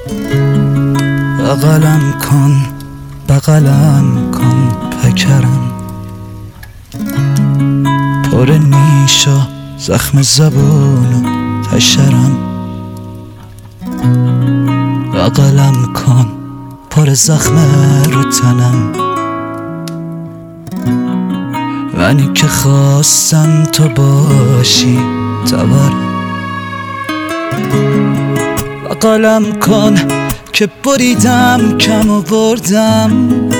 بغلم کن پکرم، پر نیش و زخم زبون و حشرم. بغلم کن پر زخم رو تنم، منی که خواستم تو باشی تبرم. بغلم کن که بریدم کم و بردم،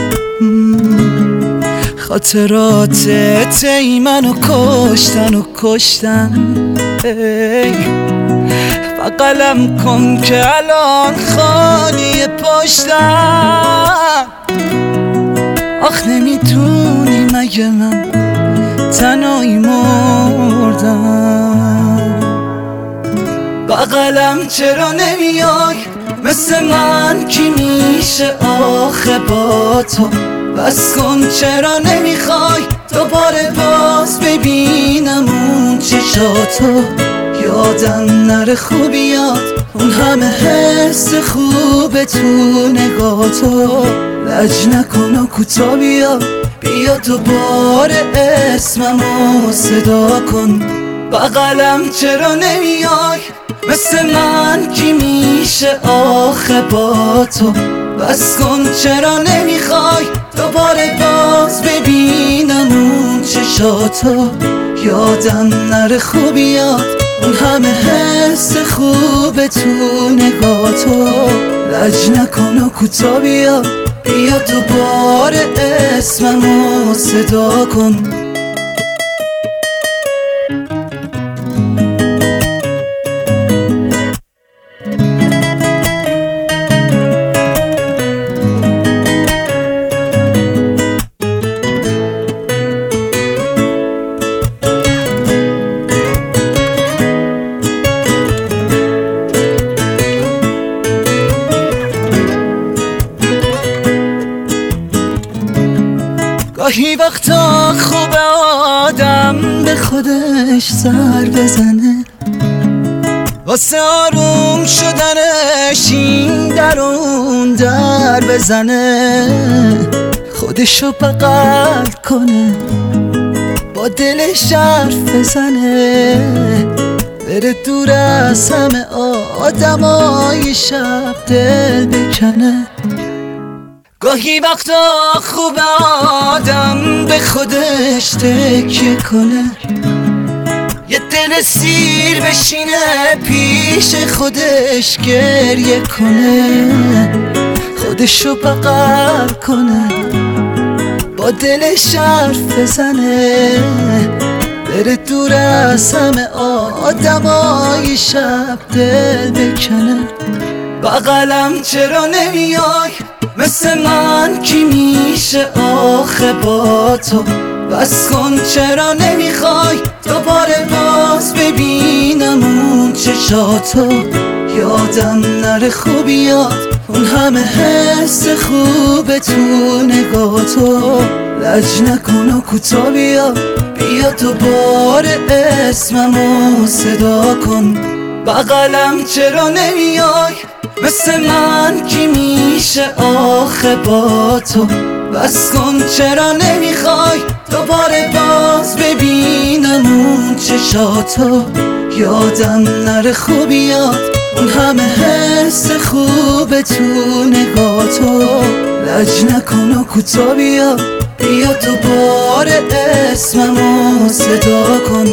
خاطرات تی منو کشتن. بغلم کن که الان خالی پشتم. آخ نمیدونی مگه من تنهایی مردم. بغلم چرا نمیای مثل من کی میشه آخه با تو؟ بس کن چرا نمیخوای دوباره باز ببینم اون چشاتو؟ یادم نره خوبیات اون همه حس خوب تو نگاتو. لج نکن و کوتا بیا دوباره اسممو صدا کن. بغلم چرا نمیای مثل من کی میشه آخه با تو؟ بس کن چرا نمیخوای دوباره باز ببینم اون چشاتو؟ یادم نره خوبیات اون همه حس خوب تو نگاتو. لج نکن و کوتا بیا دوباره اسممو صدا کن. گاهی وقتا خوبه آدم به خودش سر بزنه، واسه آروم شدنش این در اون در بزنه. خودشو بغل کنه با دلش حرف بزنه، بره دور از همه آدمای شب دل بکنه. گاهی وقتا خوب آدم به خودش تکیه کنه، یه دل سیر بشینه پیش خودش گریه کنه. خودشو بغل کنه با دلش حرف بزنه، بره دور از همه آدمای شب دل بکنه. بغلم چرا نمیای مثل من کی میشه آخه با تو؟ بس کن چرا نمیخوای دوباره باز ببینم اون چشاتو؟ یادم نره خوبیات اون همه حس خوب تو نگاتو. لج نکن و کوتا بیا دوباره اسممو صدا کن. بغلم چرا نمیای مثل من کی میشه آخه با تو؟ بس کن چرا نمیخوای دوباره باز ببینم اون چشاتو؟ یادم نره خوبیات اون همه حس خوب تو نگاتو. لج نکن و کوتا بیا دوباره اسممو صدا کن.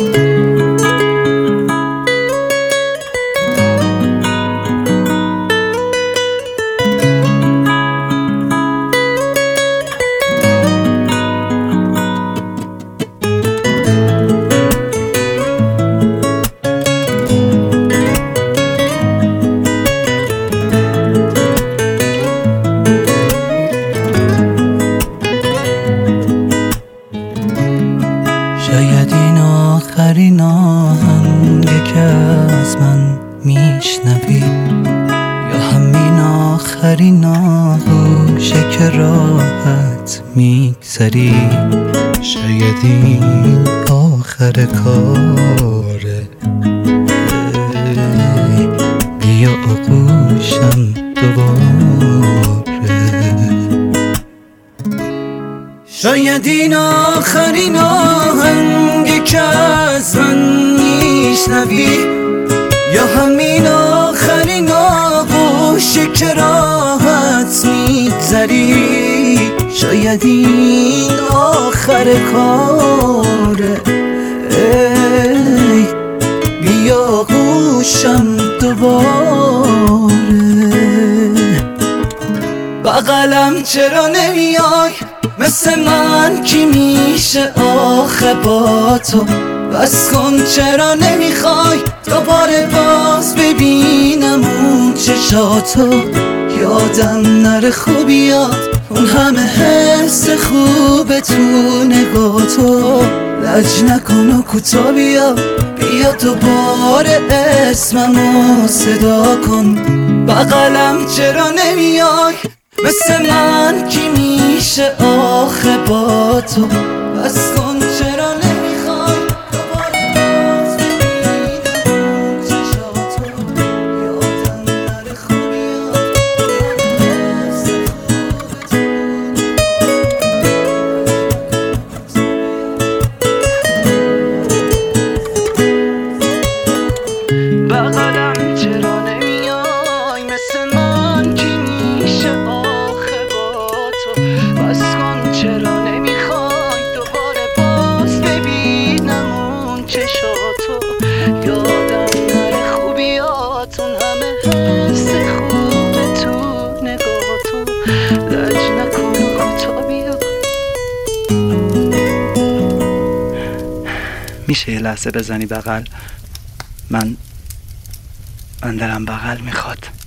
شاید این آخرین آهنگه که از من میشنوی، یا همین آخرین آغوشه که راحت میگذری. شاید این آخر کاره، بیا آغوشم شاید این آخرین آهنگی که از من میشنوی، یا همین آخرین آغوشی که راحت میگذری. شاید این آخر کاره، ای بیا گوشم دوباره. بغلم چرا نمیای مثل من کی میشه آخه با تو؟ بس کن چرا نمیخوای دوباره باز ببینم اون چشاتو؟ یادم نره خوبیات اون همه حس خوب تو نگاتو. لج نکن و کوتا بیا دوباره اسممو صدا کن. بغلم چرا نمیای مثل من کی میشه آخه با تو؟ بس کن چرا نمیخوای دوباره باز ببینم اون چشاتو؟ یادم نره خوبیات حس خوب تو. بغلم چرا نمیای مثل من کی میشه آخه با تو؟ بس کن چرا نمیخوای دوباره باز ببینم اون چشاتو؟ یادم نره خوبیات اون همه حس خوب تو نگاتو. لج نکن و کوتا بیا. میشه یه لحظه بزنی بغل؟ من دلم بغل میخواد.